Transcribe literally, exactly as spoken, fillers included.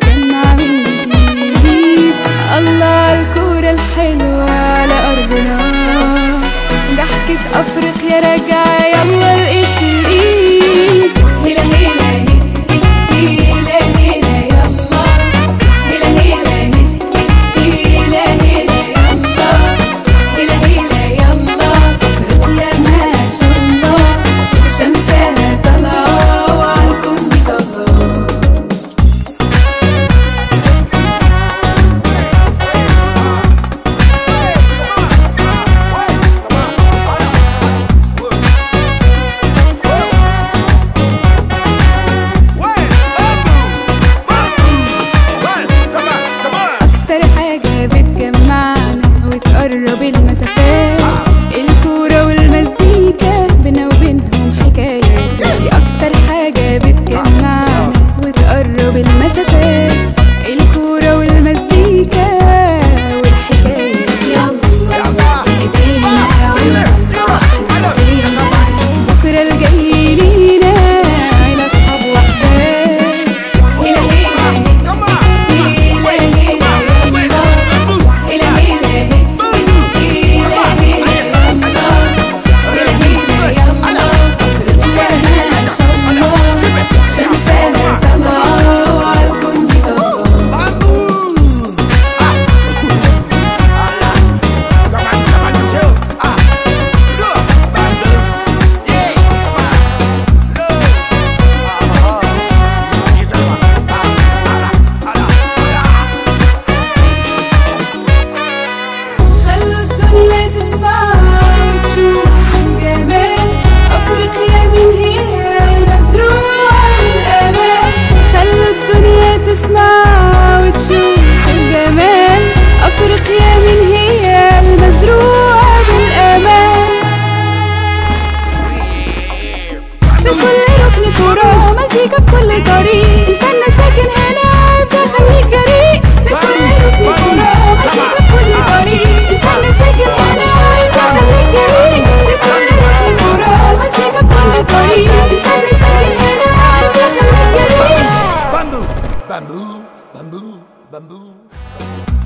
نجمع من جديد. الله عالكورة الحلوة على أرضنا، ضحكة أفريقيا راجعة يلا الإيد في الإيد. هلا هلا هلا هلا يلا، هلا هلا هلا هلا يلا، هلا هلا يلا. أفريقيا ما شاء الله شمسها طالعة وعالكون دي طالعة. أكتر حاجة بتجمعنا وتقرب المسافات الكورة والمزيكا، بينا وبينهم حكاية. دي أكتر حاجة بتجمعنا وتقرب المسافات الكورة والمزيكا والحكاية. يلا ايدينا ونفرح بكرة الجاي لينا عيلة أصحاب وأحباب. هلا هلا في كل طريق. الفن ساكن هنا ابدا خليك جريء. في كل ركن كورة مزيكا في كل طريق. الفن ساكن هنا ابدا خليك جريء. في كل ركن كورة مزيكا في كل طريق. الفن ساكن هنا ابدا خليك جريء. بامبو بامبو بامبو بامبو